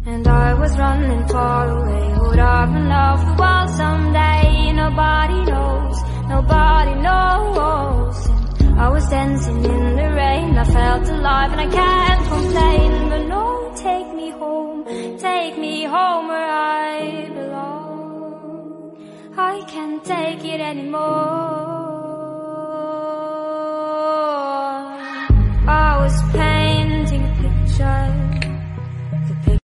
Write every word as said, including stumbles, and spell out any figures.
And I was running far away. Would I run off the world someday? Nobody knows, nobody knows. And I was dancing in the rain. I felt alive and I can't complain. But no, take me home, take me home where I belong. I can't take it anymore. I was pain.